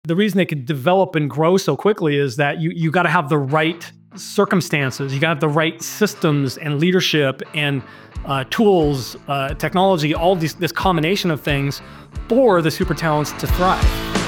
the reason they could develop and grow so quickly is that you got to have the right circumstances. You got to have the right systems and leadership and tools, technology, all this combination of things for the super talents to thrive.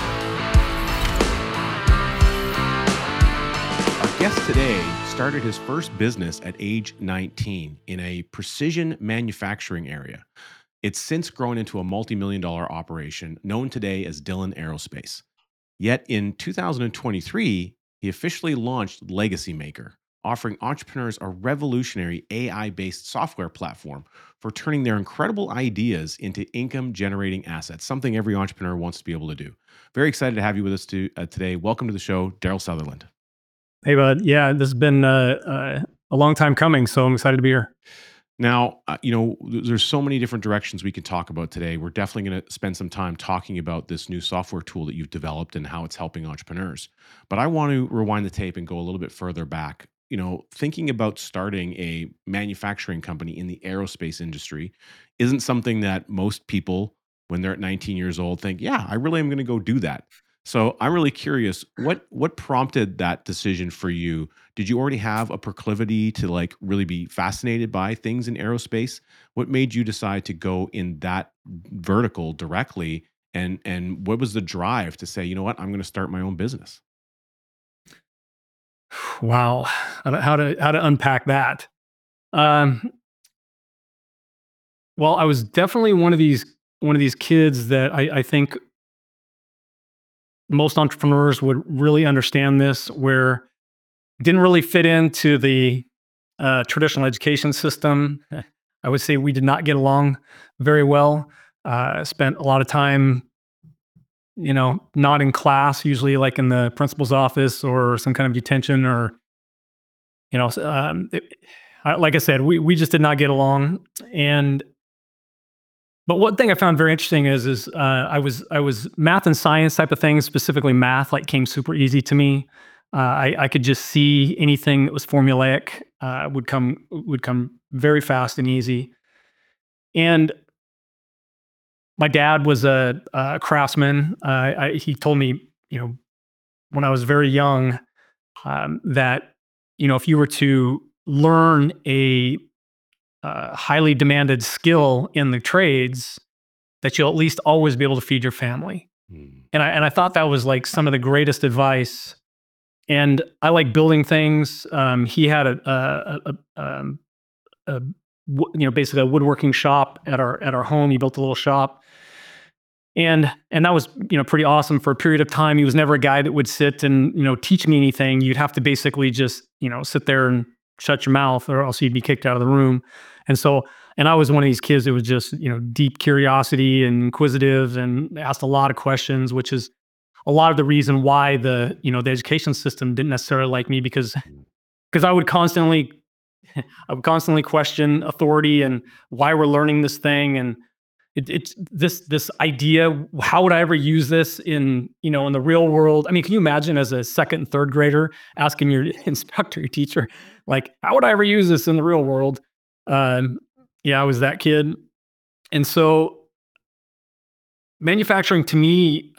Our guest today started his first business at age 19 in a precision manufacturing area. It's since grown into a multi-million-dollar operation known today as Dillon Aerospace. Yet in 2023, he officially launched Legacy Maker, offering entrepreneurs a revolutionary AI-based software platform for turning their incredible ideas into income-generating assets, something every entrepreneur wants to be able to do. Very excited to have you with us today. Welcome to the show, Daryl Sutherland. Hey, bud. Yeah, this has been a long time coming, so I'm excited to be here. Now, there's so many different directions we can talk about today. We're definitely going to spend some time talking about this new software tool that you've developed and how it's helping entrepreneurs. But I want to rewind the tape and go a little bit further back. Thinking about starting a manufacturing company in the aerospace industry isn't something that most people, when they're at 19 years old, think, yeah, I really am going to go do that. So I'm really curious, what prompted that decision for you? Did you already have a proclivity to really be fascinated by things in aerospace? What made you decide to go in that vertical directly? And what was the drive to say, you know what, I'm going to start my own business? Wow, how to unpack that? Um, well, I was definitely one of these kids that I think most entrepreneurs would really understand this, where didn't really fit into the traditional education system. I would say we did not get along very well. Spent a lot of time, not in class, usually like in the principal's office or some kind of detention, or like I said, we just did not get along. But one thing I found very interesting is I was math and science type of things, specifically math, came super easy to me. I could just see anything that was formulaic would come very fast and easy. And my dad was a craftsman. He told me, when I was very young, that if you were to learn a highly demanded skill in the trades, that you'll at least always be able to feed your family. Mm. And I thought that was some of the greatest advice. And I like building things. He had basically a woodworking shop at our home. He built a little shop, and that was pretty awesome for a period of time. He was never a guy that would sit and teach me anything. You'd have to basically just sit there and shut your mouth, or else you'd be kicked out of the room. And I was one of these kids that was just deep curiosity and inquisitive and asked a lot of questions, which is a lot of the reason why the education system didn't necessarily like me, because I would constantly question authority and why we're learning this thing, and it's this idea, how would I ever use this in the real world? I mean, can you imagine as a second and third grader asking your instructor, your teacher, how would I ever use this in the real world? Yeah, I was that kid. And so manufacturing to me,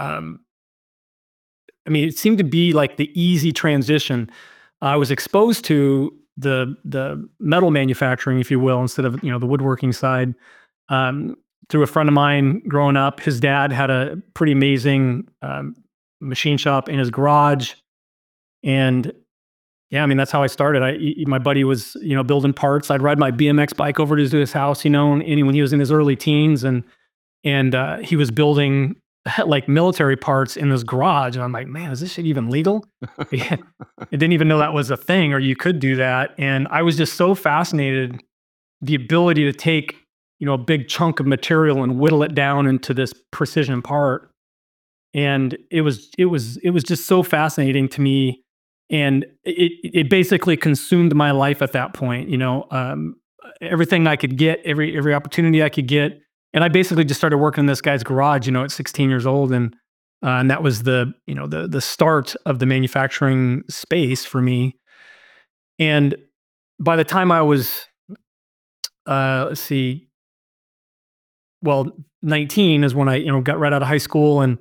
it seemed to be like the easy transition. I was exposed to the metal manufacturing, if you will, instead of the woodworking side, through a friend of mine growing up. His dad had a pretty amazing machine shop in his garage, and yeah, that's how I started. My buddy was building parts. I'd ride my BMX bike over to his house, and when he was in his early teens, and he was building military parts in his garage. And I'm like, man, is this shit even legal? I didn't even know that was a thing, or you could do that. And I was just so fascinated, the ability to take, a big chunk of material and whittle it down into this precision part. And it was just so fascinating to me. And it basically consumed my life at that point. Everything I could get, every opportunity I could get. And I basically just started working in this guy's garage, at 16 years old. And that was the start of the manufacturing space for me. And by the time I was, 19 is when I, got right out of high school, and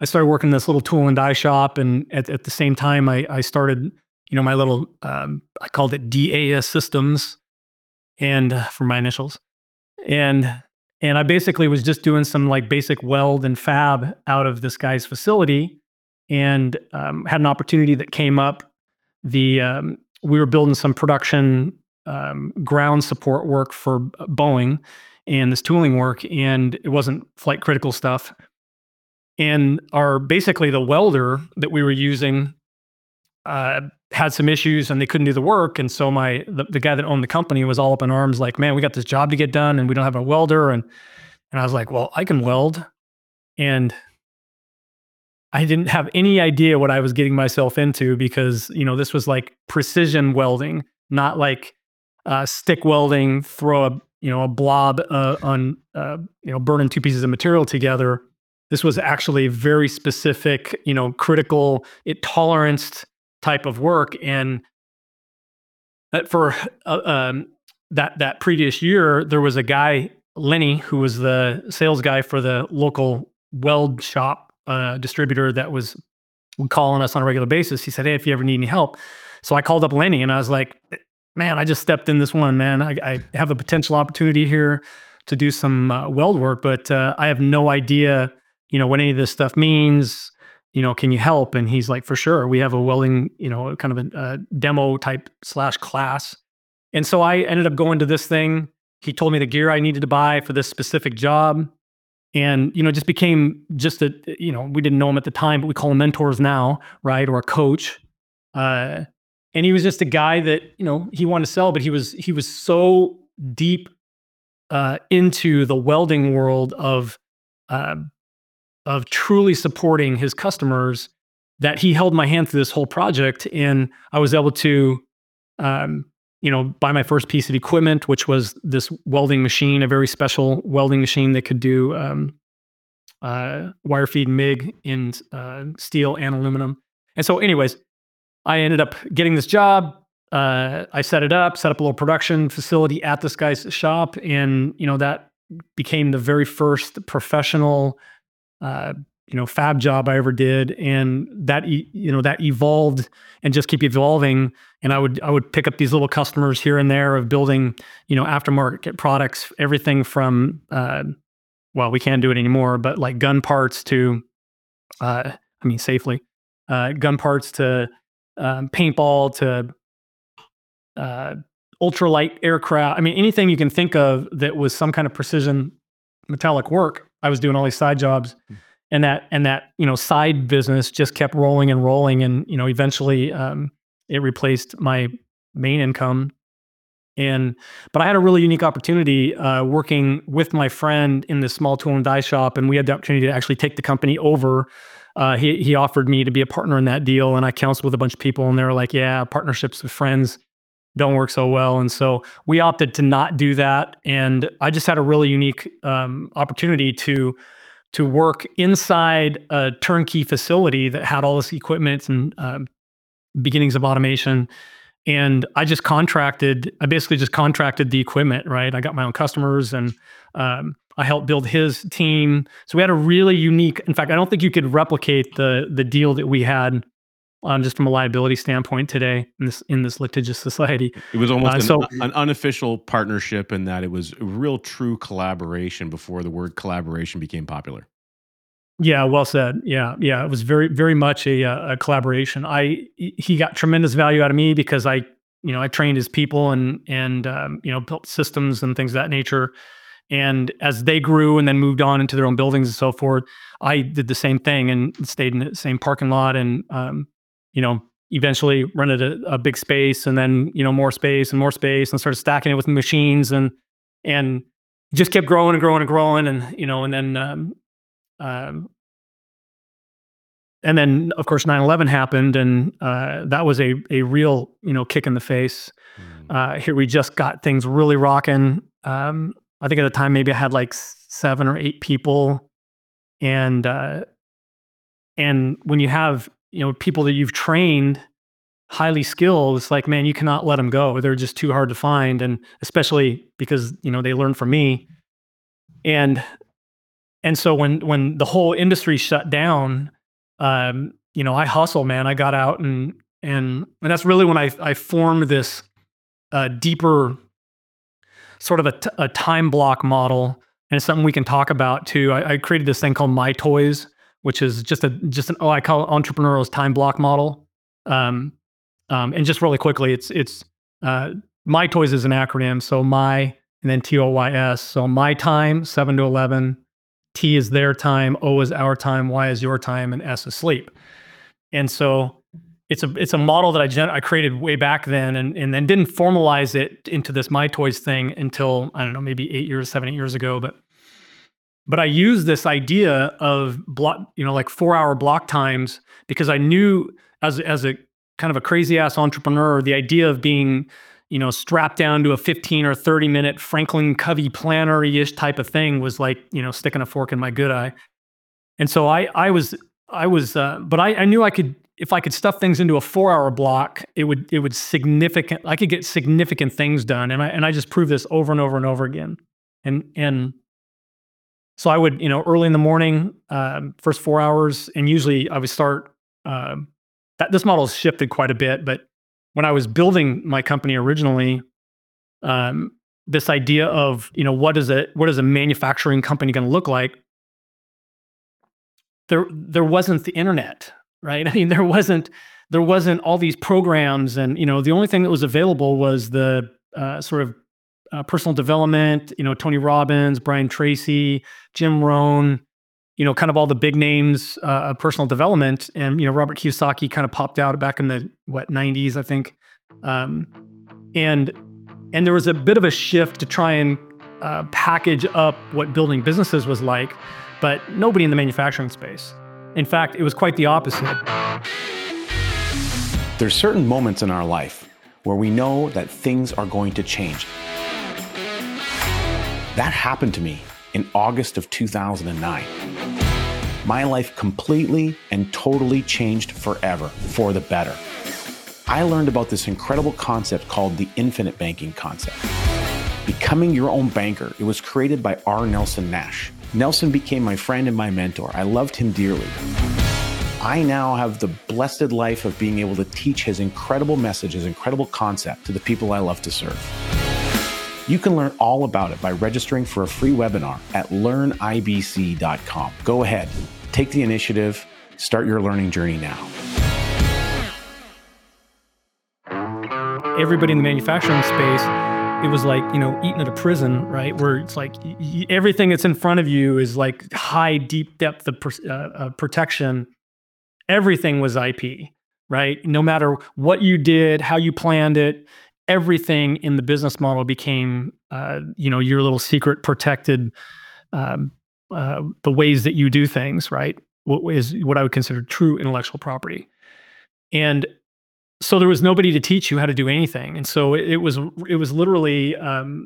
I started working in this little tool and die shop, and at the same time, I started, my little, I called it DAS Systems, and for my initials, and I basically was just doing some like basic weld and fab out of this guy's facility, and had an opportunity that came up. We were building some production ground support work for Boeing, and this tooling work, and it wasn't flight critical stuff. And our basically the welder that we were using had some issues, and they couldn't do the work. And so the guy that owned the company was all up in arms, like, "Man, we got this job to get done, and we don't have a welder." And I was like, "Well, I can weld," and I didn't have any idea what I was getting myself into, because this was like precision welding, not like stick welding. Throw a blob on burning two pieces of material together. This was actually very specific, critical, tolerance type of work. And for that previous year, there was a guy, Lenny, who was the sales guy for the local weld shop distributor that was calling us on a regular basis. He said, "Hey, if you ever need any help." So I called up Lenny, and I was like, "Man, I just stepped in this one, man. I have a potential opportunity here to do some weld work, but I have no idea what any of this stuff means. Can you help?" And he's like, "For sure. We have a welding, kind of a demo type / class." And so I ended up going to this thing. He told me the gear I needed to buy for this specific job. And, just became just we didn't know him at the time, but we call him mentors now, right? Or a coach. And he was just a guy that, he wanted to sell, but he was so deep into the welding world of truly supporting his customers, that he held my hand through this whole project. And I was able to, buy my first piece of equipment, which was this welding machine, a very special welding machine that could do wire feed MIG in steel and aluminum. And so anyways, I ended up getting this job. I set up a little production facility at this guy's shop. And, that became the very first professional fab job I ever did. And that evolved and just keep evolving. And I would pick up these little customers here and there of building, aftermarket products, everything from, well, we can't do it anymore, but like gun parts to, safely, gun parts to paintball to ultralight aircraft. Anything you can think of that was some kind of precision metallic work. I was doing all these side jobs, and that side business just kept rolling and rolling, and eventually it replaced my main income. But I had a really unique opportunity working with my friend in this small tool and die shop, and we had the opportunity to actually take the company over. He offered me to be a partner in that deal, and I counseled with a bunch of people, and they were like, "Yeah, partnerships with friends don't work so well." And so we opted to not do that. And I just had a really unique opportunity to work inside a turnkey facility that had all this equipment and beginnings of automation. And I basically just contracted the equipment, right? I got my own customers, and I helped build his team. So we had a really unique, in fact, I don't think you could replicate the deal that we had just from a liability standpoint today in this litigious society. It was almost an unofficial partnership, in that it was a real true collaboration before the word collaboration became popular. Yeah, well said. Yeah, it was very, very much a collaboration. He got tremendous value out of me because I trained his people and built systems and things of that nature. And as they grew and then moved on into their own buildings and so forth, I did the same thing and stayed in the same parking lot, and eventually rented a big space, and then more space and more space, and started stacking it with machines, and just kept growing and growing and growing, and then of course 9/11 happened, and that was a real kick in the face. Here we just got things really rocking. I think at the time maybe I had like 7 or 8 people, and when you have people that you've trained, highly skilled, it's like, man, you cannot let them go. They're just too hard to find, and especially because they learn from me. And And so when the whole industry shut down, I hustle, man. I got out and that's really when I formed this deeper sort of a time block model, and it's something we can talk about too. I created this thing called My Toys, which is just an I call it entrepreneurial's time block model. Um, and just really quickly, it's My Toys is an acronym. So my and then TOYS. So my time 7 to 11, T is their time, O is our time, Y is your time, and S is sleep. And so it's a model that I created way back then, and then didn't formalize it into this My Toys thing until, I don't know, maybe 7, 8 years ago. But I used this idea of block, like 4-hour block times, because I knew as a kind of a crazy ass entrepreneur, the idea of being, strapped down to a 15 or 30-minute Franklin Covey planner-ish type of thing was like, sticking a fork in my good eye. And so but I knew if I could stuff things into a 4-hour block, it would I could get significant things done. And I just proved this over and over and over again. And so I would, early in the morning, first 4 hours, and usually I would start, this model has shifted quite a bit, but when I was building my company originally, this idea of, what is a manufacturing company going to look like? There wasn't the internet, right? I mean, there wasn't all these programs, and the only thing that was available was the sort of personal development. Tony Robbins, Brian Tracy, Jim Rohn, kind of all the big names of personal development, and Robert Kiyosaki kind of popped out back in the 90s, I think, and there was a bit of a shift to try and package up what building businesses was like, but nobody in the manufacturing space. In fact, it was quite the opposite. There's certain moments in our life where we know that things are going to change. That happened to me in August of 2009. My life completely and totally changed forever, for the better. I learned about this incredible concept called the infinite banking concept. Becoming your own banker, it was created by R. Nelson Nash. Nelson became my friend and my mentor. I loved him dearly. I now have the blessed life of being able to teach his incredible message, his incredible concept to the people I love to serve. You can learn all about it by registering for a free webinar at learnibc.com. Go ahead, take the initiative, start your learning journey now. Everybody in the manufacturing space, it was like, eating at a prison, right? Where it's like everything that's in front of you is like high, deep depth of protection. Everything was IP, right? No matter what you did, how you planned it, everything in the business model became, your little secret protected, the ways that you do things, right? What is what I would consider true intellectual property. And so there was nobody to teach you how to do anything. And so it was literally,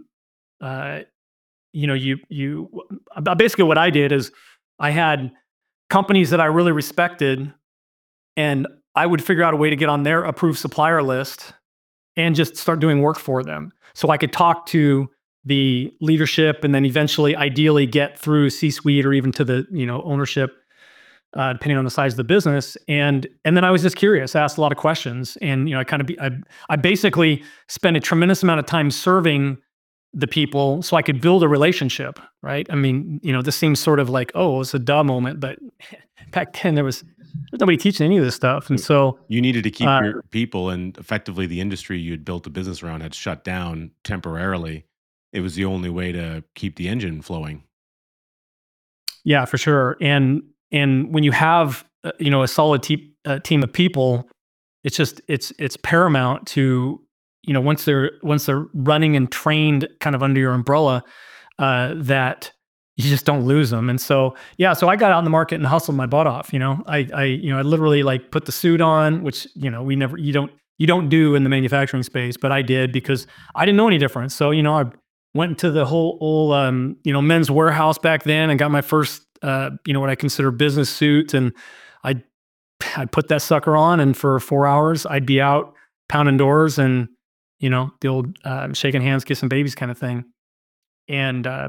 basically what I did is I had companies that I really respected, and I would figure out a way to get on their approved supplier list and just start doing work for them. So I could talk to the leadership and then eventually, ideally, get through C-suite or even to the, ownership, depending on the size of the business. And then I was just curious, I asked a lot of questions, and, I basically spent a tremendous amount of time serving the people so I could build a relationship, right? I mean, this seems sort of like, oh, it's a duh moment, but back then there's nobody teaching any of this stuff. And so you needed to keep your people, and effectively the industry you had built a business around had shut down temporarily. It was the only way to keep the engine flowing. Yeah, for sure. And when you have, a solid team of people, it's paramount to, once they're running and trained kind of under your umbrella, that you just don't lose them. And so, so I got out in the market and hustled my butt off. I literally like put the suit on, which, you don't do in the manufacturing space, but I did because I didn't know any difference. So, I went to the whole Men's Warehouse back then and got my first, what I consider business suit. And I'd put that sucker on, and for 4 hours I'd be out pounding doors and, the old shaking hands, kissing babies kind of thing. And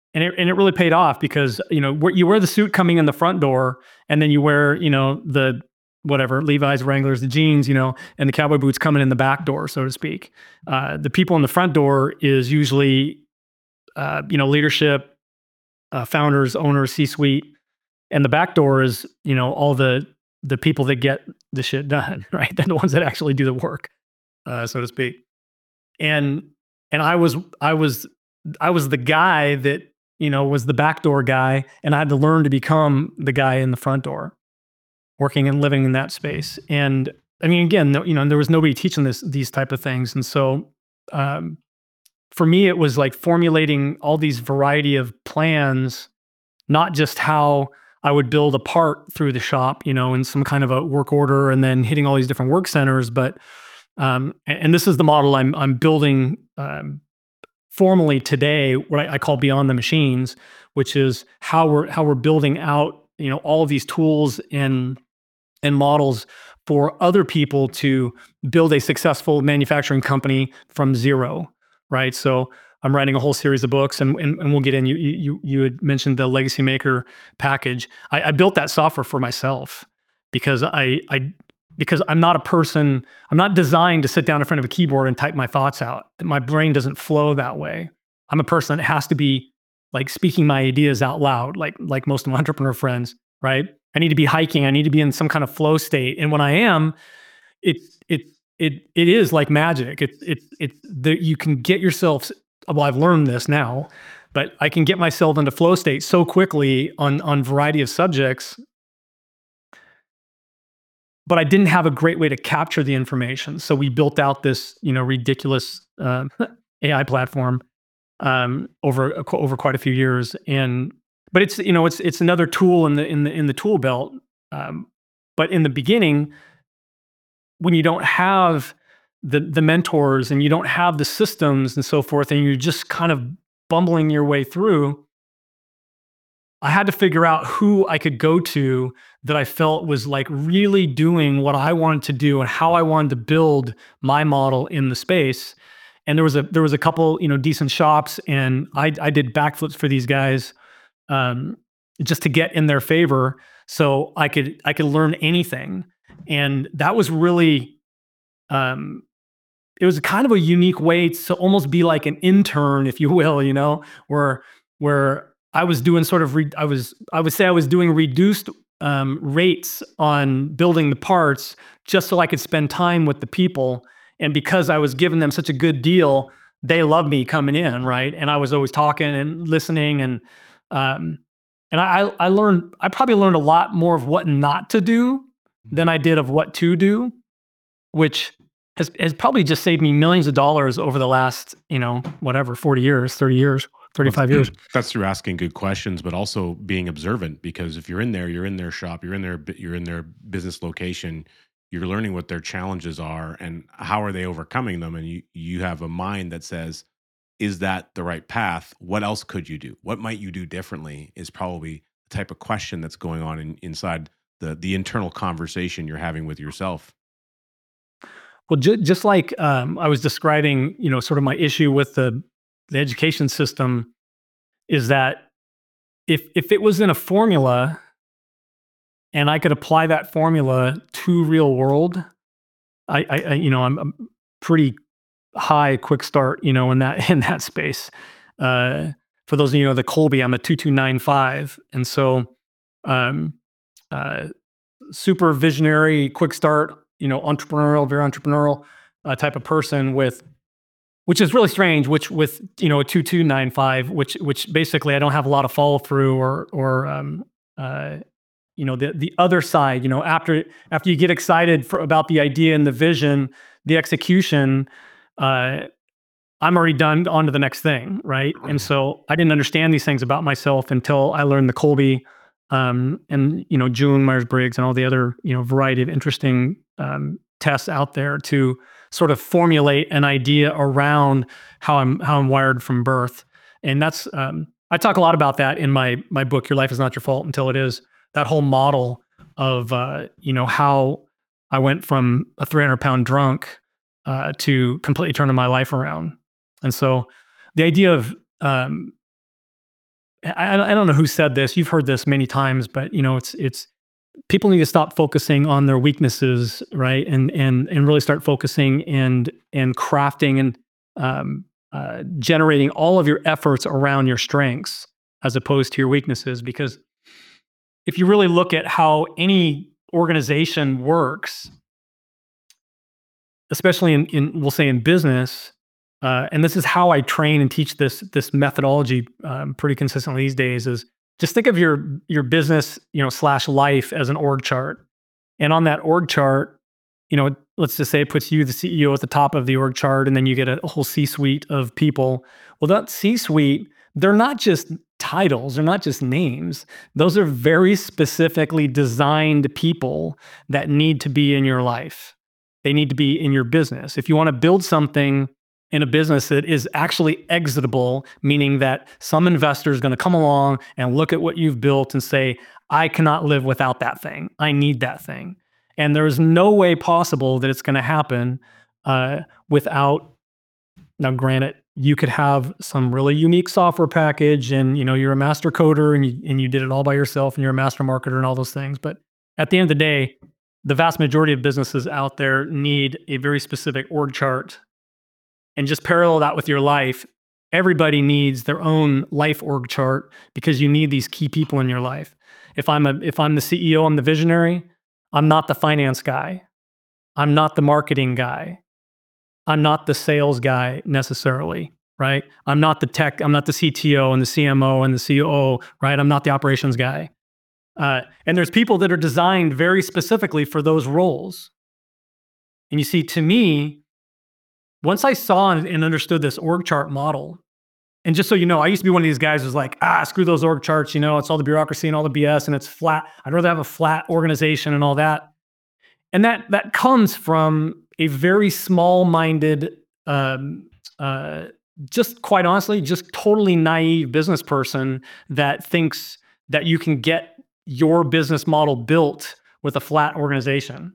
and it really paid off because, you wear the suit coming in the front door, and then you wear, the whatever, Levi's, Wranglers, the jeans, and the cowboy boots coming in the back door, so to speak. The people in the front door is usually, leadership, founders, owners, C-suite. And the back door is, all the people that get the shit done, right? They're the ones that actually do the work, so to speak. And I was the guy that, was the back door guy, and I had to learn to become the guy in the front door, working and living in that space. And I mean, again, there was nobody teaching these type of things. And so, for me, it was like formulating all these variety of plans, not just how I would build a part through the shop, in some kind of a work order, and then hitting all these different work centers. But and this is the model I'm building formally today, what I call Beyond the Machines, which is how we're building out, all of these tools and models for other people to build a successful manufacturing company from zero, right? So I'm writing a whole series of books, and we'll get in. You had mentioned the Legacy Maker package. I built that software for myself because because I'm not a person. I'm not designed to sit down in front of a keyboard and type my thoughts out. My brain doesn't flow that way. I'm a person that has to be like speaking my ideas out loud, like most of my entrepreneur friends, right? I need to be hiking. I need to be in some kind of flow state, and when I am, it is like magic. You can get yourself. Well, I've learned this now, but I can get myself into flow state so quickly on variety of subjects. But I didn't have a great way to capture the information, so we built out this, ridiculous AI platform over quite a few years. But it's another tool in the tool belt. But in the beginning, when you don't have the mentors and you don't have the systems and so forth, and you're just kind of bumbling your way through, I had to figure out who I could go to that I felt was like really doing what I wanted to do and how I wanted to build my model in the space. And there was a couple, decent shops, and I did backflips for these guys, just to get in their favor so I could learn anything. And that was really, it was kind of a unique way to almost be like an intern, if you will, where I was doing sort of, I would say I was doing reduced rates on building the parts just so I could spend time with the people. And because I was giving them such a good deal, they loved me coming in, right? And I was always talking and listening, and I probably learned a lot more of what not to do than I did of what to do, which has probably just saved me millions of dollars over the last, 40 years, 30 years, 35 years. That's through asking good questions, but also being observant, because if you're in their shop, you're in their business location, you're learning what their challenges are and how are they overcoming them. And you have a mind that says, is that the right path? What else could you do? What might you do differently is probably the type of question that's going on inside the internal conversation you're having with yourself. Well, just like I was describing, sort of my issue with the education system is that if it was in a formula and I could apply that formula to real world, I'm pretty high quick start, in that space. For those of you the Kolbe, I'm a 2295, and so super visionary, quick start, entrepreneurial, very entrepreneurial type of person which is really strange, with a 2295, which basically I don't have a lot of follow through or the other side, after you get excited about the idea and the vision, the execution, I'm already done on to the next thing, right? And so I didn't understand these things about myself until I learned the Kolbe, and June, Myers-Briggs, and all the other variety of interesting tests out there to sort of formulate an idea around how I'm wired from birth. And that's I talk a lot about that in my book, Your Life Is Not Your Fault Until It Is. That whole model of how I went from a 300-pound drunk to completely turning my life around. And so the idea of I don't know who said this. You've heard this many times, but it's people need to stop focusing on their weaknesses, right? And really start focusing and crafting and generating all of your efforts around your strengths as opposed to your weaknesses. Because if you really look at how any organization works, especially in we'll say in business, and this is how I train and teach this methodology pretty consistently these days, is just think of your business, slash life as an org chart. And on that org chart, let's just say it puts you, the CEO, at the top of the org chart, and then you get a whole C-suite of people. Well, that C-suite, they're not just titles, they're not just names. Those are very specifically designed people that need to be in your life. They need to be in your business. If you want to build something in a business that is actually exitable, meaning that some investor is going to come along and look at what you've built and say, I cannot live without that thing. I need that thing. And there is no way possible that it's going to happen without, now granted, you could have some really unique software package and you're a master coder and you did it all by yourself and you're a master marketer and all those things. But at the end of the day, the vast majority of businesses out there need a very specific org chart. And just parallel that with your life. Everybody needs their own life org chart because you need these key people in your life. If I'm the CEO, I'm the visionary. I'm not the finance guy. I'm not the marketing guy. I'm not the sales guy necessarily, right? I'm not the tech. I'm not the CTO and the CMO and the COO, right? I'm not the operations guy. And there's people that are designed very specifically for those roles. And you see, to me, once I saw and understood this org chart model, and just so you know, I used to be one of these guys who's like, screw those org charts, it's all the bureaucracy and all the BS and it's flat. I'd rather have a flat organization and all that. And that comes from a very small-minded, just quite honestly, just totally naive business person that thinks that you can get your business model built with a flat organization.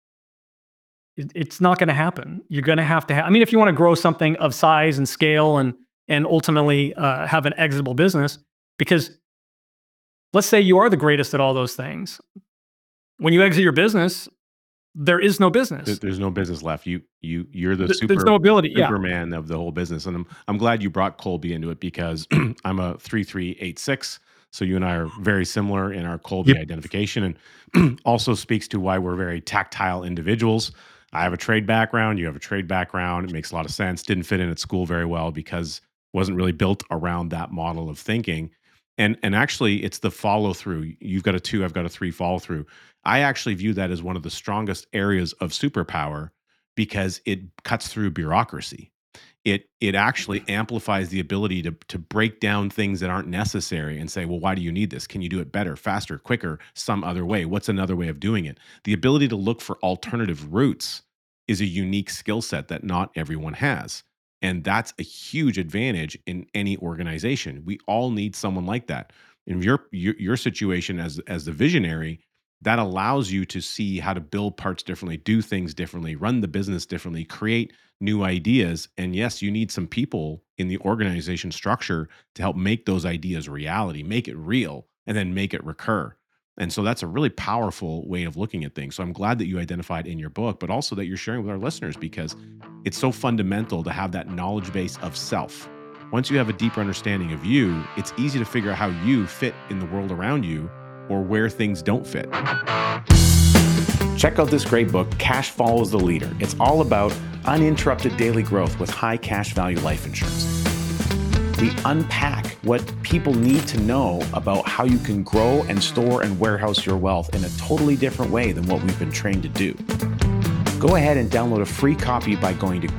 It's not going to happen. You're going to have to if you want to grow something of size and scale and ultimately have an exitable business, because let's say you are the greatest at all those things. When you exit your business, there is no business. There's no business left. You're the There's no ability. Superman of the whole business. And I'm glad you brought Kolbe into it because I'm a 3386. So you and I are very similar in our Kolbe identification, and also speaks to why we're very tactile individuals. I have a trade background. You have a trade background. It makes a lot of sense. Didn't fit in at school very well because it wasn't really built around that model of thinking. And actually, it's the follow through. You've got a 2, I've got a 3 follow through. I actually view that as one of the strongest areas of superpower because it cuts through bureaucracy. It actually amplifies the ability to break down things that aren't necessary and say, well, why do you need this? Can you do it better, faster, quicker, some other way? What's another way of doing it? The ability to look for alternative routes is a unique skill set that not everyone has. And that's a huge advantage in any organization. We all need someone like that. In your situation as the visionary, that allows you to see how to build parts differently, do things differently, run the business differently, create new ideas. And yes, you need some people in the organization structure to help make those ideas reality, make it real, and then make it recur. And so that's a really powerful way of looking at things. So I'm glad that you identified in your book, but also that you're sharing with our listeners because it's so fundamental to have that knowledge base of self. Once you have a deeper understanding of you, it's easy to figure out how you fit in the world around you or where things don't fit. Check out this great book, Cash Follows the Leader. It's all about uninterrupted daily growth with high cash value life insurance. We unpack what people need to know about how you can grow and store and warehouse your wealth in a totally different way than what we've been trained to do. Go ahead and download a free copy by going to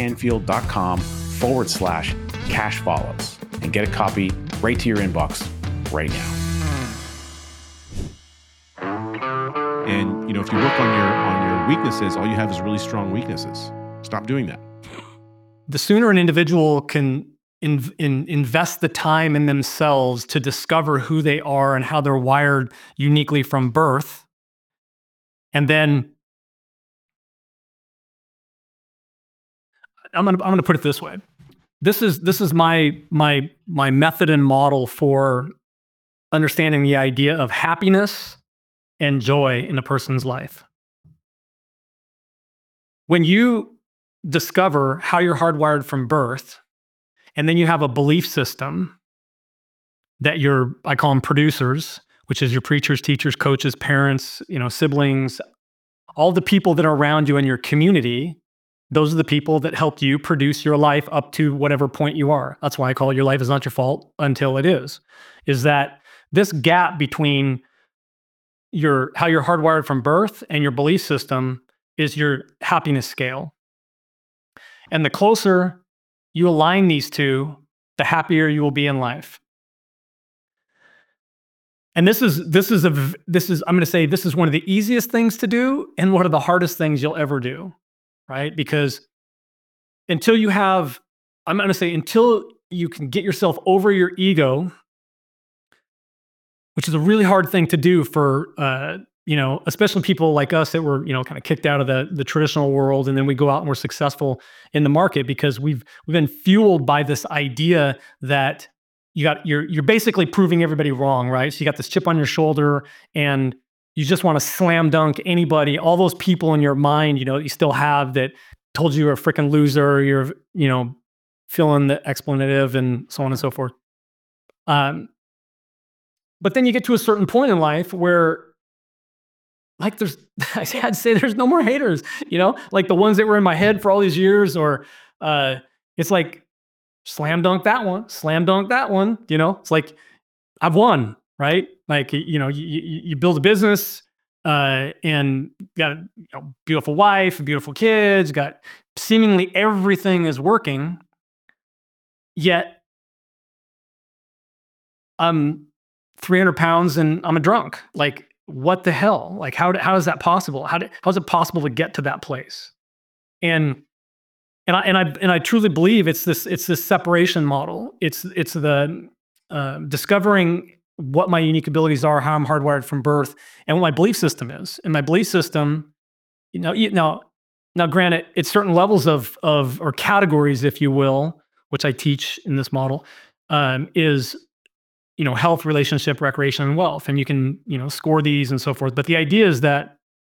coachcanfield.com/cash follows and get a copy right to your inbox right now. And if you work on your weaknesses, all you have is really strong weaknesses. Stop doing that. The sooner an individual can invest the time in themselves to discover who they are and how they're wired uniquely from birth, and then I'm gonna put it this way: this is my method and model for understanding the idea of happiness and joy in a person's life. When you discover how you're hardwired from birth, and then you have a belief system that I call them producers, which is your preachers, teachers, coaches, parents, siblings, all the people that are around you in your community. Those are the people that helped you produce your life up to whatever point you are. That's why I call it your life is not your fault until it is. Is that this gap between how you're hardwired from birth and your belief system is your happiness scale. And the closer you align these two, the happier you will be in life. And this is I'm going to say this is one of the easiest things to do and one of the hardest things you'll ever do, right? Because until you can get yourself over your ego, which is a really hard thing to do for especially people like us that were kind of kicked out of the traditional world, and then we go out and we're successful in the market because we've been fueled by this idea that you're basically proving everybody wrong, right? So you got this chip on your shoulder, and you just want to slam dunk anybody, all those people in your mind, that you still have that told you you're a freaking loser, you're fill in the expletive and so on and so forth. But then you get to a certain point in life where, like, I'd say there's no more haters, like the ones that were in my head for all these years, or it's like, slam dunk that one, it's like, I've won, right? Like, you build a business and got a beautiful wife, beautiful kids, got seemingly everything is working, yet I'm 300 pounds and I'm a drunk. Like, what the hell? Like, how is that possible? How is it possible to get to that place? And I truly believe it's this separation model. It's the discovering what my unique abilities are, how I'm hardwired from birth, and what my belief system is. And my belief system, now granted, it's certain levels of or categories, if you will, which I teach in this model, is health, relationship, recreation, and wealth. And you can score these and so forth. But the idea is that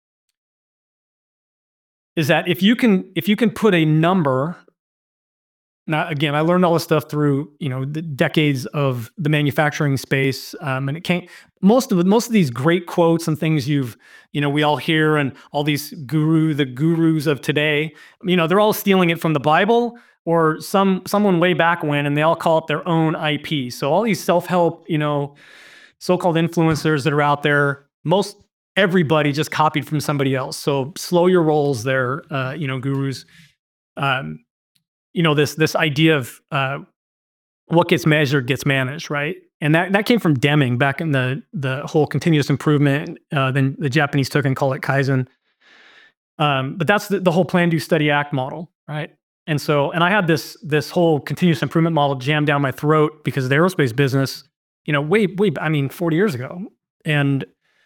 if you can put a number. Now, again, I learned all this stuff through the decades of the manufacturing space, and it can't. Most of these great quotes and things we all hear, and all these the gurus of today, they're all stealing it from the Bible or someone way back when, and they all call it their own IP. So all these self-help, so-called influencers that are out there, everybody just copied from somebody else. So slow your rolls there, gurus. This idea of what gets measured gets managed, right? And that came from Deming back in the whole continuous improvement. Then the Japanese took and called it Kaizen. But that's the whole plan, do, study, act model, right? And I had this whole continuous improvement model jammed down my throat because of the aerospace business, way 40 years ago, and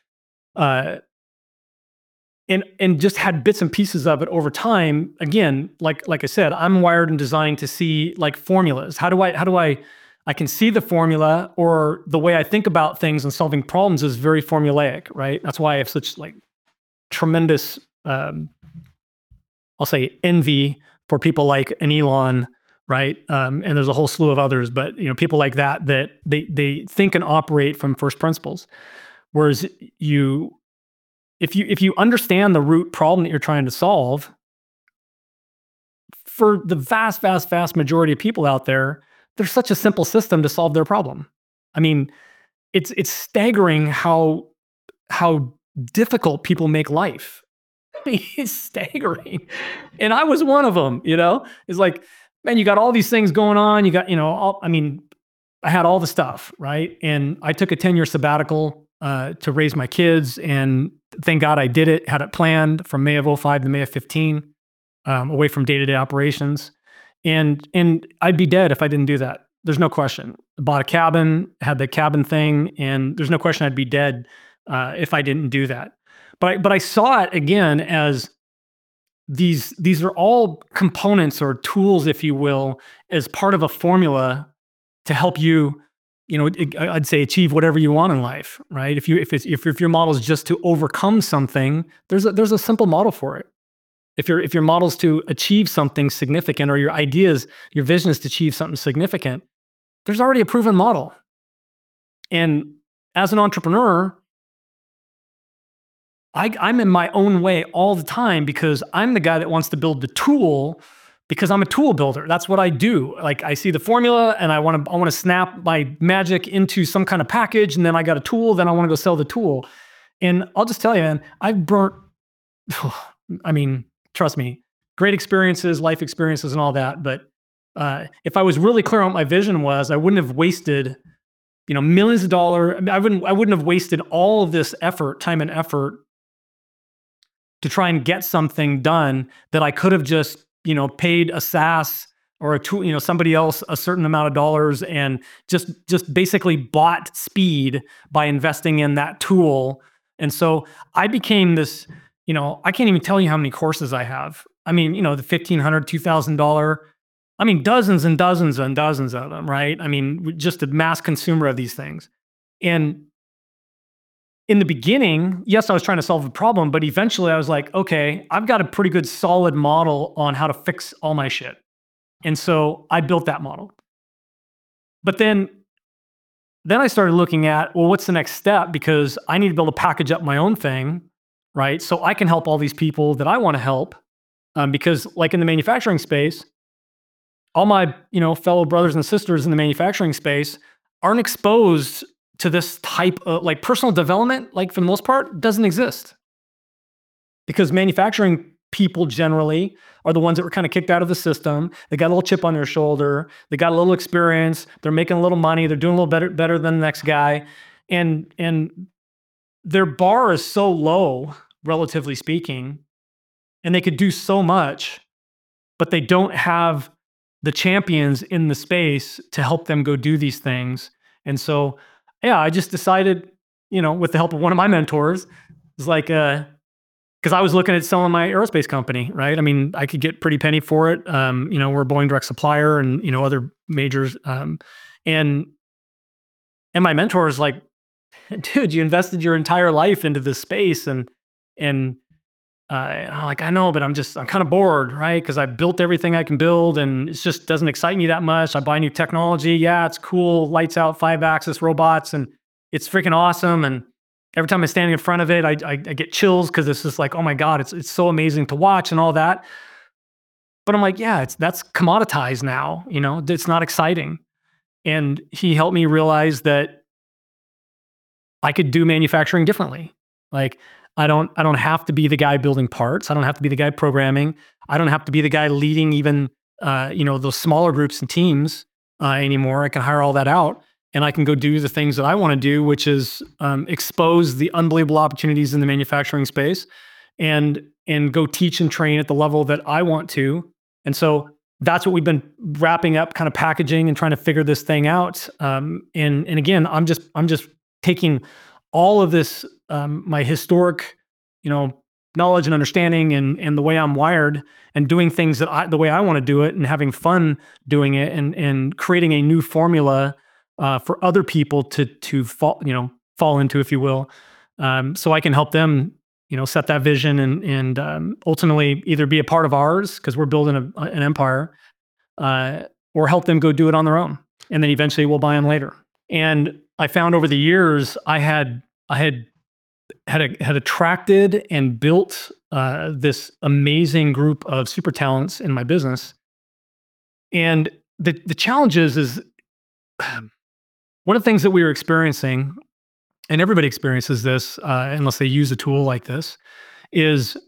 just had bits and pieces of it over time. Again, like I said, I'm wired and designed to see like formulas. How do I can see the formula, or the way I think about things and solving problems is very formulaic, right? That's why I have such like tremendous, I'll say, envy for people like an Elon, right? And there's a whole slew of others, but people like that they think and operate from first principles. Whereas if you understand the root problem that you're trying to solve, for the vast, vast, vast majority of people out there's such a simple system to solve their problem. I mean, it's staggering how difficult people make life. I mean, it's staggering. And I was one of them, It's like, man, you got all these things going on. You got, I had all the stuff, right? And I took a 10-year sabbatical to raise my kids, and thank God I did it, had it planned from May of 2005 to May of 2015, away from day-to-day operations. And I'd be dead if I didn't do that. There's no question. I bought a cabin, had the cabin thing, and there's no question I'd be dead if I didn't do that. But I saw it again as these are all components or tools, if you will, as part of a formula to help you, I'd say achieve whatever you want in life, right? If your model is just to overcome something, there's a simple model for it. If your model is to achieve something significant, or your vision is to achieve something significant, there's already a proven model. And as an entrepreneur, I'm in my own way all the time because I'm the guy that wants to build the tool because I'm a tool builder. That's what I do. Like, I see the formula and I want to snap my magic into some kind of package, and then I got a tool, then I want to go sell the tool. And I'll just tell you, man, I've burnt, I mean, trust me, great experiences, life experiences and all that. But if I was really clear on what my vision was, I wouldn't have wasted, millions of dollars. I mean, I wouldn't have wasted all of this effort, time and effort, to try and get something done that I could have just, paid a SaaS or a tool, somebody else a certain amount of dollars, and just basically bought speed by investing in that tool. And so I became this, I can't even tell you how many courses I have. I mean, the $1,500, $2,000, I mean, dozens and dozens and dozens of them, right? I mean, just a mass consumer of these things. And in the beginning, yes, I was trying to solve a problem, but eventually I was like, okay, I've got a pretty good solid model on how to fix all my shit. And so I built that model. But then I started looking at, well, what's the next step? Because I need to be able to package up my own thing, right? So I can help all these people that I want to help. Because like in the manufacturing space, all my, fellow brothers and sisters in the manufacturing space aren't exposed to this type of, like, personal development, like, for the most part, doesn't exist. Because manufacturing people generally are the ones that were kind of kicked out of the system. They got a little chip on their shoulder. They got a little experience. They're making a little money. They're doing a little better than the next guy. And their bar is so low, relatively speaking, and they could do so much, but they don't have the champions in the space to help them go do these things. And so, yeah, I just decided, with the help of one of my mentors, it's like, because I was looking at selling my aerospace company, right? I mean, I could get pretty penny for it. We're a Boeing direct supplier and, other majors. And my mentor is like, dude, you invested your entire life into this space. And I'm like, I know, but I'm kind of bored, right? Because I built everything I can build and it just doesn't excite me that much. I buy new technology. Yeah, it's cool. Lights out, 5-axis robots, and it's freaking awesome. And every time I'm standing in front of it, I get chills because it's just like, oh my God, it's so amazing to watch and all that. But I'm like, yeah, that's commoditized now. It's not exciting. And he helped me realize that I could do manufacturing differently. Like, I don't have to be the guy building parts. I don't have to be the guy programming. I don't have to be the guy leading even, those smaller groups and teams anymore. I can hire all that out, and I can go do the things that I want to do, which is expose the unbelievable opportunities in the manufacturing space, and go teach and train at the level that I want to. And so that's what we've been wrapping up, kind of packaging and trying to figure this thing out. And again, I'm just taking all of this, my historic, knowledge and understanding and the way I'm wired, and doing things the way I want to do it, and having fun doing it, and creating a new formula for other people to fall into, if you will, so I can help them, set that vision and ultimately either be a part of ours because we're building an empire, or help them go do it on their own, and then eventually we'll buy them later. And I found over the years I had attracted and built this amazing group of super talents in my business. And the challenge is one of the things that we were experiencing, and everybody experiences this unless they use a tool like this, is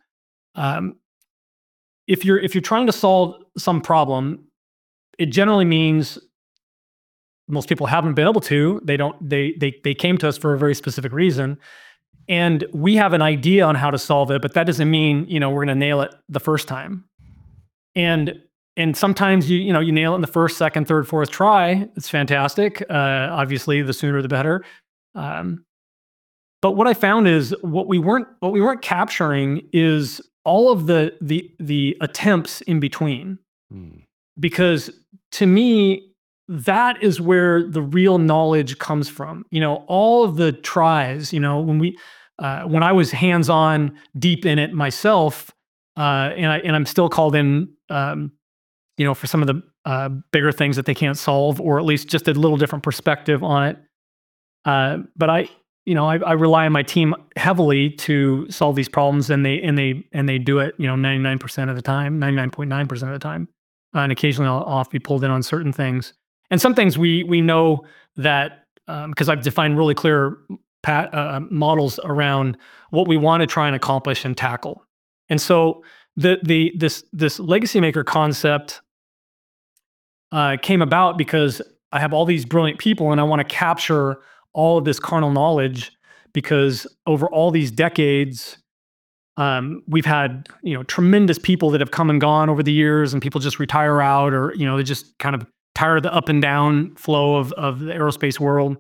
if you're trying to solve some problem, it generally means most people haven't been able to. They came to us for a very specific reason. And we have an idea on how to solve it, but that doesn't mean, we're going to nail it the first time. And sometimes you nail it in the first, second, third, fourth try. It's fantastic. Obviously, the sooner the better. But what I found is what we weren't capturing is all of the attempts in between. Because to me, that is where the real knowledge comes from. All of the tries, when I was hands-on deep in it myself, and I'm still called in, for some of the bigger things that they can't solve, or at least just a little different perspective on it. But I rely on my team heavily to solve these problems, and they do it, 99% of the time, 99.9% of the time. And occasionally I'll have to be pulled in on certain things. And some things we know that, because I've defined really clear models around what we want to try and accomplish and tackle. And so this legacy maker concept came about because I have all these brilliant people and I want to capture all of this carnal knowledge, because over all these decades, we've had, tremendous people that have come and gone over the years, and people just retire out, or, they just kind of tired of the up and down flow of the aerospace world.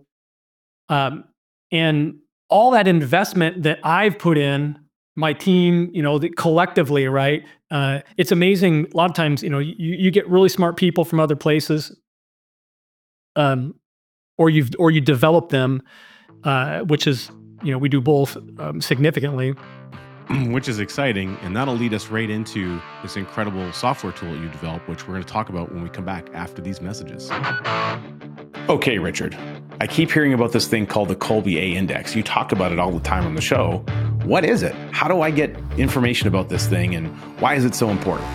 And all that investment that I've put in, my team, collectively, right? It's amazing. A lot of times, you get really smart people from other places, or you develop them, which is, we do both significantly. Which is exciting, and that'll lead us right into this incredible software tool that you developed, which we're going to talk about when we come back after these messages. Okay, Richard, I keep hearing about this thing called the Kolbe A Index. You talk about it all the time on the show. What is it? How do I get information about this thing, and why is it so important?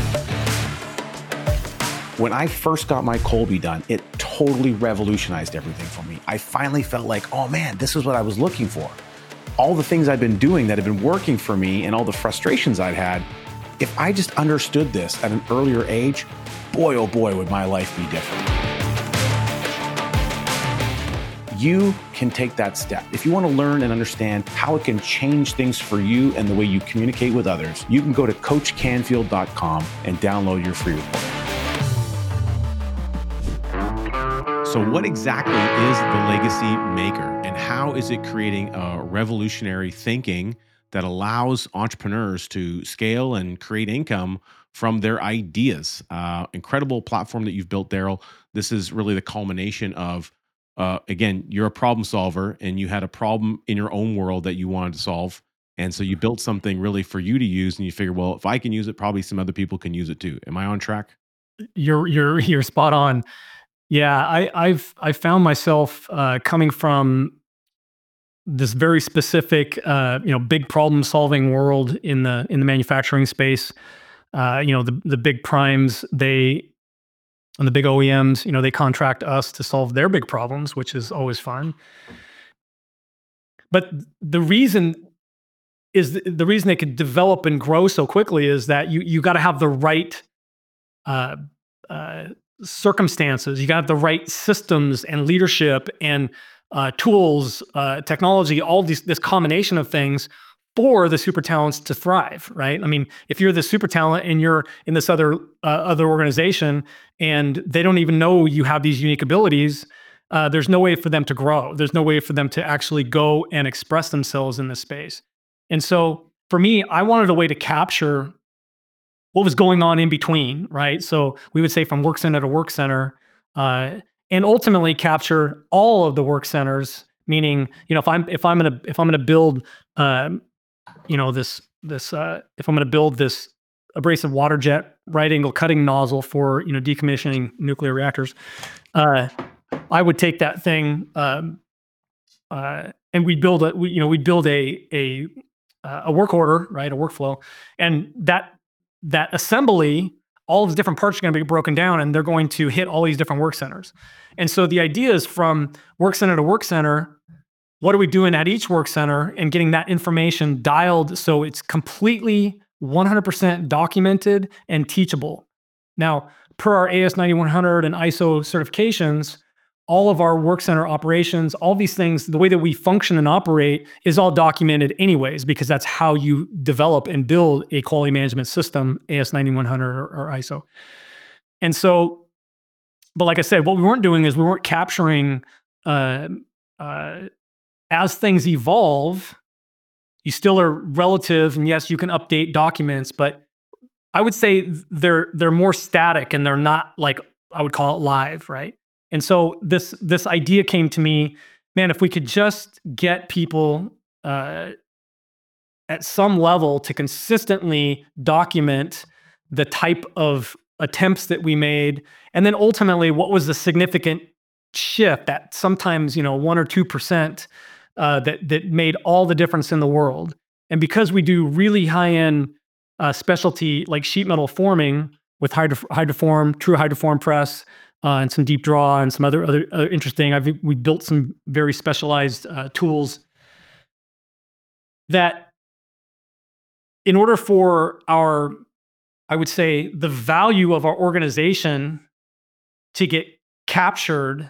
When I first got my Kolbe done, it totally revolutionized everything for me. I finally felt like, oh man, this is what I was looking for. All the things I'd been doing that had been working for me, and all the frustrations I'd had, if I just understood this at an earlier age, boy, oh boy, would my life be different. You can take that step. If you want to learn and understand how it can change things for you and the way you communicate with others, you can go to coachcanfield.com and download your free report. So what exactly is the legacy maker, and how is it creating a revolutionary thinking that allows entrepreneurs to scale and create income from their ideas? Incredible platform that you've built, Daryl. This is really the culmination of, again, you're a problem solver, and you had a problem in your own world that you wanted to solve. And so you built something really for you to use, and you figure, well, if I can use it, probably some other people can use it too. Am I on track? You're spot on. Yeah, I've found myself coming from this very specific, big problem solving world in the manufacturing space. The big primes, and the big OEMs, they contract us to solve their big problems, which is always fun. But the reason they could develop and grow so quickly is that you got to have the right circumstances. You got the right systems and leadership and tools, technology, all this combination of things for the super talents to thrive, right? I mean, if you're the super talent and you're in this other organization and they don't even know you have these unique abilities, there's no way for them to grow. There's no way for them to actually go and express themselves in this space. And so for me, I wanted a way to capture what was going on in between, right? So we would say from work center to work center, and ultimately capture all of the work centers. Meaning, if I'm gonna build, if I'm gonna build this abrasive water jet right angle cutting nozzle for decommissioning nuclear reactors, I would take that thing and we'd build a work order, right, a workflow, and that assembly, all of the different parts are going to be broken down, and they're going to hit all these different work centers. And so the idea is from work center to work center, what are we doing at each work center, and getting that information dialed so it's completely 100% documented and teachable. Now, per our AS9100 and ISO certifications, all of our work center operations, all these things, the way that we function and operate is all documented anyways, because that's how you develop and build a quality management system, AS9100 or ISO. And so, but like I said, what we weren't doing is we weren't capturing, as things evolve, You still are relative, and yes, you can update documents, but I would say they're more static and they're not like I would call it live, right? And so this idea came to me, man, if we could just get people at some level to consistently document the type of attempts that we made, and then ultimately what was the significant shift that sometimes 1 or 2% that made all the difference in the world. And because we do really high end specialty like sheet metal forming with hydroform, true hydroform press, and some deep draw and some other interesting. We built some very specialized tools that, in order for I would say, the value of our organization to get captured,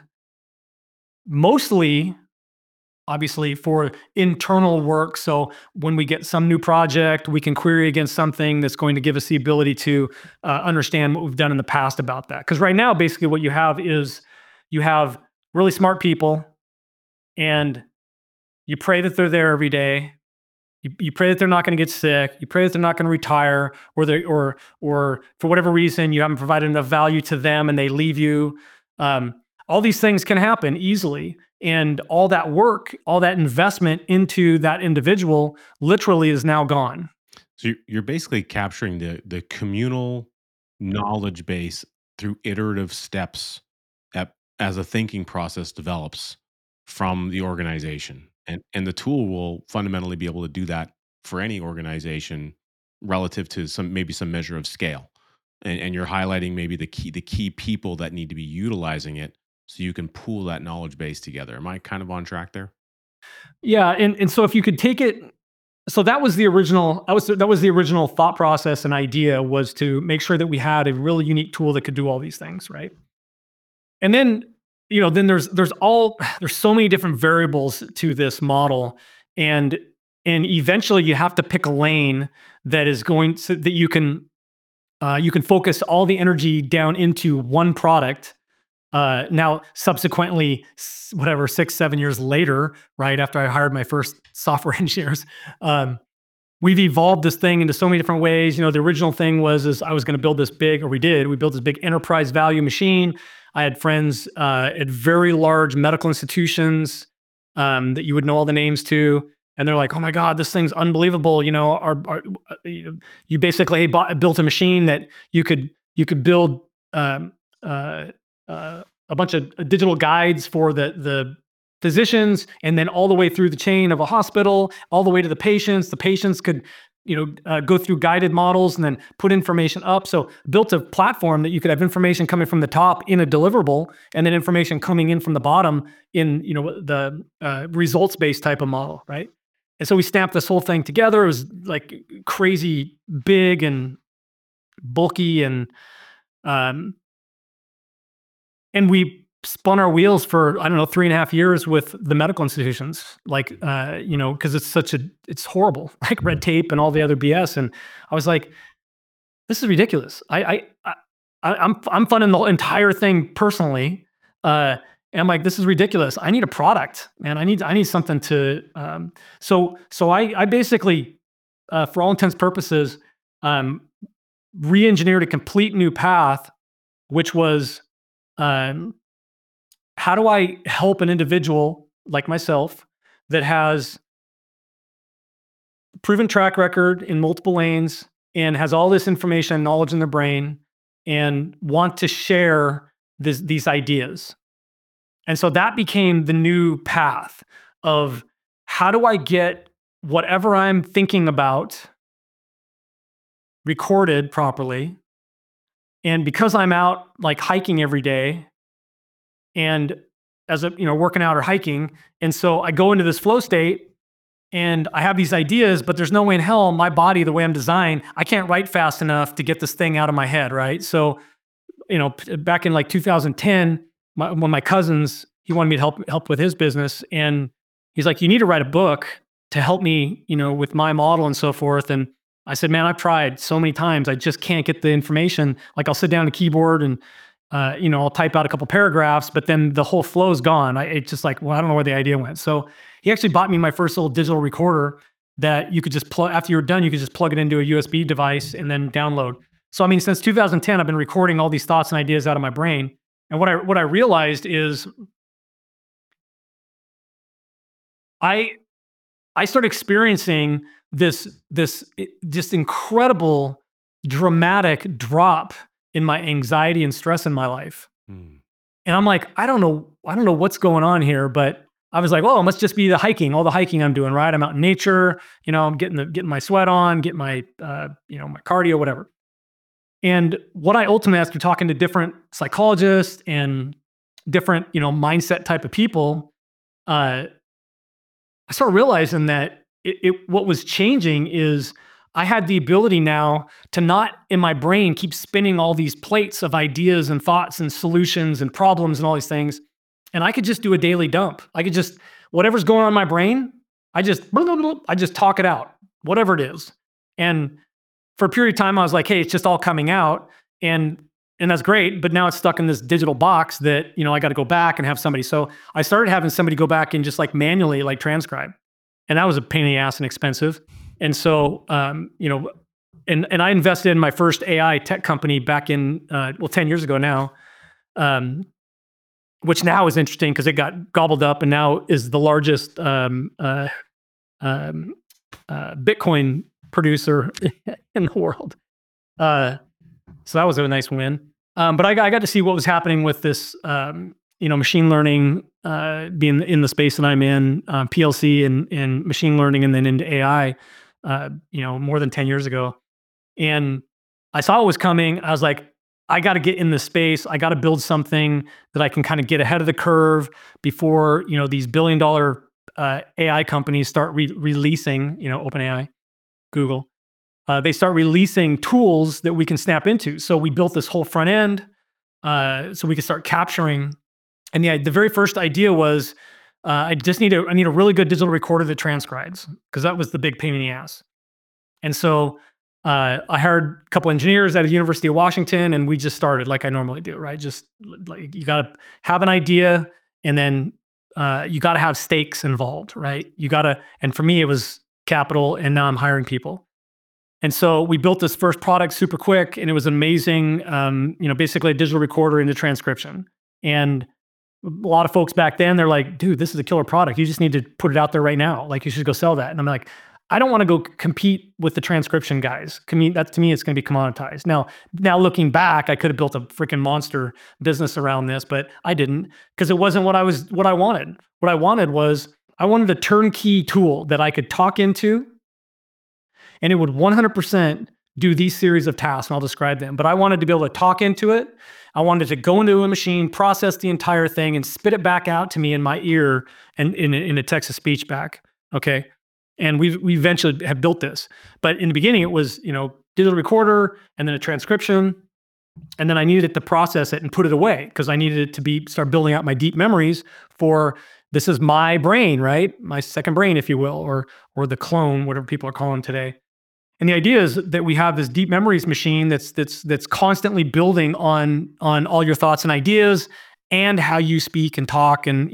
mostly, obviously, for internal work. So when we get some new project, we can query against something that's going to give us the ability to understand what we've done in the past about that. Because right now, basically what you have is you have really smart people, and you pray that they're there every day. You pray that they're not going to get sick. You pray that they're not going to retire, or for whatever reason you haven't provided enough value to them and they leave you. All these things can happen easily, and all that work, all that investment into that individual, literally is now gone. So you're basically capturing the communal knowledge base through iterative steps as a thinking process develops from the organization. And the tool will fundamentally be able to do that for any organization relative to maybe some measure of scale. And you're highlighting maybe the key people that need to be utilizing it so you can pool that knowledge base together. Am I kind of on track there? Yeah, and so if you could take it, so that was the original. That was the original thought process and idea, was to make sure that we had a really unique tool that could do all these things, right? And then then there's so many different variables to this model, and eventually you have to pick a lane that is going so that you can focus all the energy down into one product. Now, subsequently, whatever, 6-7 years later, right after I hired my first software engineers, we've evolved this thing into so many different ways. The original thing was I was going to build this big, or we built this big enterprise value machine. I had friends at very large medical institutions that you would know all the names to, and they're like, "Oh my God, this thing's unbelievable!" You basically built a machine that you could build a bunch of digital guides for the physicians, and then all the way through the chain of a hospital, all the way to the patients. The patients could go through guided models and then put information up. So built a platform that you could have information coming from the top in a deliverable, and then information coming in from the bottom in the results-based type of model, right? And so we stamped this whole thing together. It was like crazy big and bulky, and we spun our wheels for, 3.5 years with the medical institutions, because it's horrible, like red tape and all the other BS. And I was like, this is ridiculous. I'm funding the entire thing personally. And I'm like, this is ridiculous. I need a product, man. I need something to, so I basically, for all intents and purposes, re-engineered a complete new path, which was, how do I help an individual like myself that has proven track record in multiple lanes and has all this information and knowledge in their brain and want to share these ideas? And so that became the new path of, how do I get whatever I'm thinking about recorded properly? And because I'm out like hiking every day, and as working out or hiking, and so I go into this flow state and I have these ideas, but there's no way in hell, my body, the way I'm designed, I can't write fast enough to get this thing out of my head, right? So, back in like 2010, one of my cousins, he wanted me to help with his business, and he's like, "You need to write a book to help me, with my model and so forth." And I said, "Man, I've tried so many times. I just can't get the information. Like, I'll sit down at a keyboard and I'll type out a couple paragraphs, but then the whole flow is gone." It's just like, well, I don't know where the idea went. So he actually bought me my first little digital recorder, that you could just plug, after you were done, you could just plug it into a USB device and then download. So, I mean, since 2010, I've been recording all these thoughts and ideas out of my brain. And what I realized is I started experiencing this just incredible dramatic drop in my anxiety and stress in my life. And I'm like, I don't know what's going on here, but I was like, well, it must just be all the hiking I'm doing, right? I'm out in nature, I'm getting my sweat on, getting my my cardio, whatever. And what I ultimately, after talking to different psychologists and different, mindset type of people, I started realizing that what was changing is I had the ability now to not in my brain keep spinning all these plates of ideas and thoughts and solutions and problems and all these things. And I could just do a daily dump. I could just, whatever's going on in my brain, I just talk it out, whatever it is. And for a period of time, I was like, hey, it's just all coming out. And that's great. But now it's stuck in this digital box that, I got to go back and have somebody. So I started having somebody go back and just like manually like transcribe. And that was a pain in the ass and expensive. And so, and I invested in my first AI tech company back in, 10 years ago now, which now is interesting because it got gobbled up and now is the largest Bitcoin producer in the world. So that was a nice win. But I got to see what was happening with this, machine learning, being in the space that I'm in, PLC and machine learning, and then into AI, more than 10 years ago. And I saw it was coming. I was like, I got to get in this space. I got to build something that I can kind of get ahead of the curve before, these billion-dollar AI companies start releasing, OpenAI, Google. They start releasing tools that we can snap into. So we built this whole front end so we could start capturing. And the very first idea was I need a really good digital recorder that transcribes, because that was the big pain in the ass. And so I hired a couple engineers at the University of Washington, and we just started like I normally do, right? Just like you got to have an idea, and then you got to have stakes involved, right? And for me, it was capital, and now I'm hiring people. And so we built this first product super quick, and it was amazing. Basically a digital recorder into transcription. And a lot of folks back then, they're like, dude, this is a killer product. You just need to put it out there right now. Like, you should go sell that. And I'm like, I don't want to go compete with the transcription guys. To me, it's going to be commoditized. Now looking back, I could have built a freaking monster business around this, but I didn't, because it wasn't what I wanted. What I wanted a turnkey tool that I could talk into, and it would 100% do these series of tasks, and I'll describe them. But I wanted to be able to talk into it. I wanted to go into a machine, process the entire thing, and spit it back out to me in my ear and in a text to speech back. Okay. And we eventually have built this. But in the beginning, it was, digital recorder and then a transcription. And then I needed it to process it and put it away, because I needed it to start building out my deep memories for, this is my brain, right? My second brain, if you will, or the clone, whatever people are calling today. And the idea is that we have this deep memories machine that's constantly building on all your thoughts and ideas, and how you speak and talk, and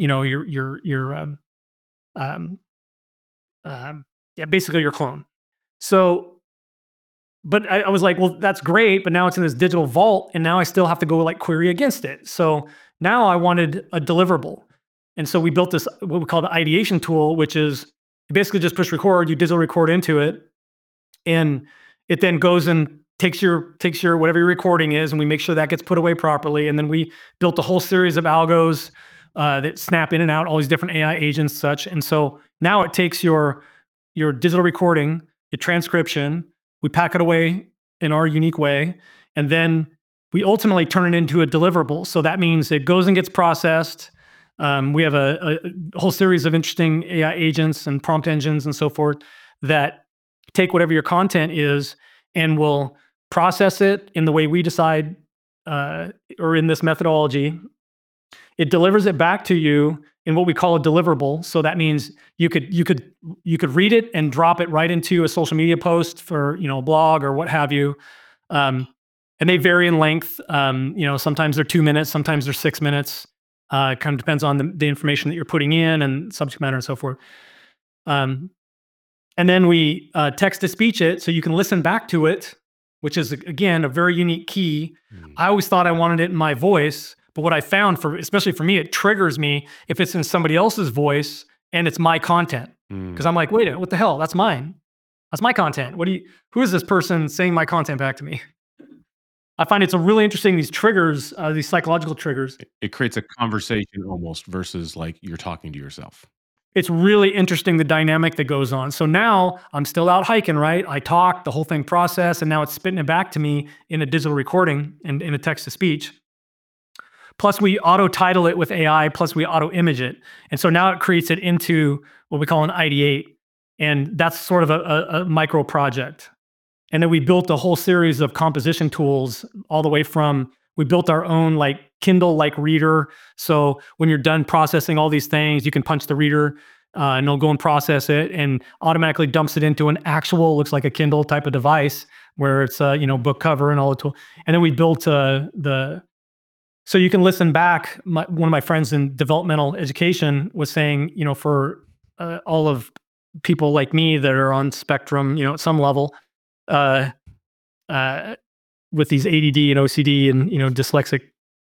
basically your clone. So, but I was like, well, that's great, but now it's in this digital vault, and now I still have to go like query against it. So now I wanted a deliverable. And so we built this, what we call the ideation tool, which is basically just push record, you digital record into it, and it then goes and takes your whatever your recording is, and we make sure that gets put away properly. And then we built a whole series of algos that snap in and out all these different AI agents, such. And so now it takes your digital recording, your transcription, we pack it away in our unique way, and then we ultimately turn it into a deliverable. So that means it goes and gets processed. We have a whole series of interesting AI agents and prompt engines and so forth that take whatever your content is and will process it in the way we decide, or in this methodology. It delivers it back to you in what we call a deliverable. So that means you could read it and drop it right into a social media post for, a blog or what have you. And they vary in length. Sometimes they're 2 minutes, sometimes they're 6 minutes. It kind of depends on the information that you're putting in and subject matter and so forth. And then we text to speech it so you can listen back to it, which is, again, a very unique key. I always thought I wanted it in my voice, but what I found, especially for me, it triggers me if it's in somebody else's voice and it's my content. Because I'm like, wait, what the hell? That's mine. That's my content. Who is this person saying my content back to me? I find it's a really interesting, these triggers, these psychological triggers. It creates a conversation almost versus like you're talking to yourself. It's really interesting, the dynamic that goes on. So now I'm still out hiking, right? I talk, the whole thing process, and now it's spitting it back to me in a digital recording and in a text-to-speech. Plus we auto-title it with AI, plus we auto-image it. And so now it creates it into what we call an ideate. And that's sort of a micro project. And then we built a whole series of composition tools all the way from, we built our own like Kindle-like reader. So when you're done processing all these things, you can punch the reader and it'll go and process it and automatically dumps it into an actual, looks like a Kindle type of device where it's a book cover and all the tools. And then we built so you can listen back. One of my friends in developmental education was saying, for all of people like me that are on spectrum, at some level, with these ADD and OCD and dyslexic,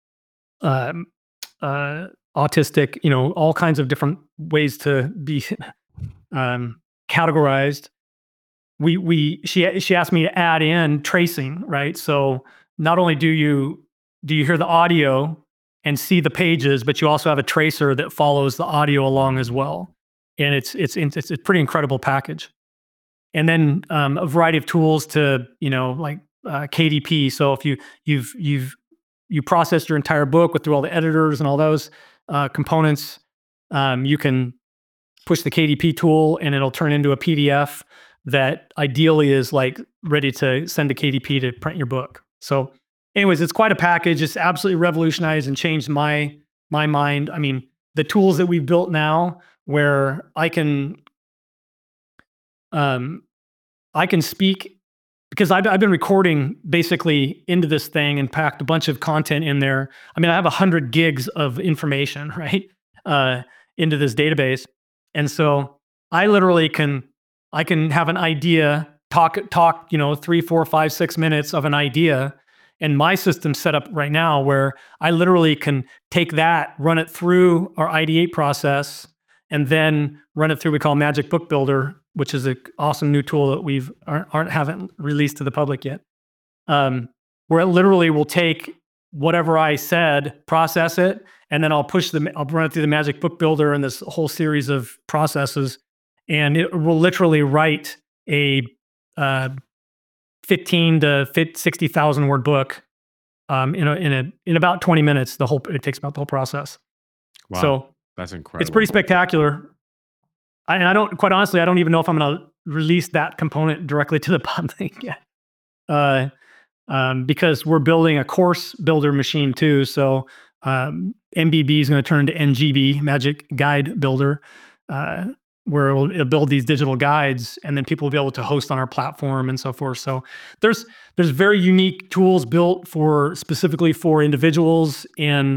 autistic, all kinds of different ways to be categorized. She asked me to add in tracing, right? So not only do you hear the audio and see the pages, but you also have a tracer that follows the audio along as well, and it's a pretty incredible package. And then a variety of tools to like KDP. So if you processed your entire book through all the editors and all those components, you can push the KDP tool and it'll turn into a PDF that ideally is like ready to send to KDP to print your book. So anyways, it's quite a package. It's absolutely revolutionized and changed my mind. I mean, the tools that we've built now where I can speak, because I've been recording basically into this thing and packed a bunch of content in there. I mean, I have 100 gigs of information, right, into this database. And so I literally I can have an idea, talk, 3, 4, 5, 6 minutes of an idea. And my system's set up right now where I literally can take that, run it through our ideate process, and then run it through we call Magic Book Builder, which is an awesome new tool that haven't released to the public yet, where it literally will take whatever I said, process it, and then I'll run it through the Magic Book Builder and this whole series of processes, and it will literally write a 15 to 60,000 word book in about 20 minutes. It takes about the whole process. Wow, so that's incredible. It's pretty spectacular. I don't, quite honestly, I don't even know if I'm going to release that component directly to the public yet, because we're building a course builder machine too. So MBB is going to turn into NGB, Magic Guide Builder, where it'll build these digital guides, and then people will be able to host on our platform and so forth. So there's very unique tools built specifically for individuals, and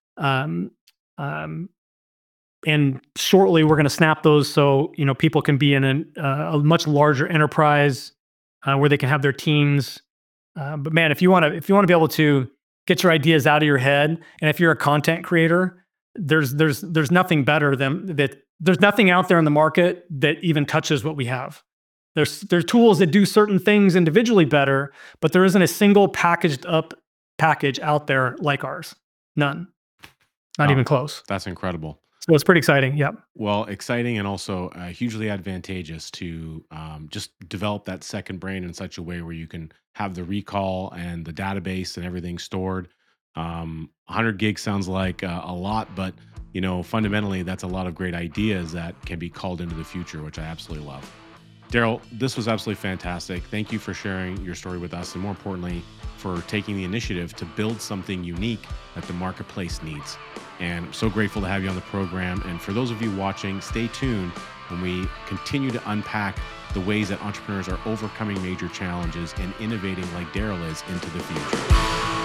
shortly we're going to snap those so people can be in a much larger enterprise where they can have their teams. But man, if you want to be able to get your ideas out of your head, and if you're a content creator, there's nothing better than that. There's nothing out there in the market that even touches what we have. There's tools that do certain things individually better, but there isn't a single packaged up package out there like ours. None. Not even close. That's incredible. So it's pretty exciting. Yeah. Well, exciting and also hugely advantageous to just develop that second brain in such a way where you can have the recall and the database and everything stored. 100 gigs sounds like a lot, but fundamentally that's a lot of great ideas that can be called into the future, which I absolutely love. Daryl, this was absolutely fantastic. Thank you for sharing your story with us, and more importantly, for taking the initiative to build something unique that the marketplace needs. And I'm so grateful to have you on the program. And for those of you watching, stay tuned when we continue to unpack the ways that entrepreneurs are overcoming major challenges and innovating like Daryl is into the future.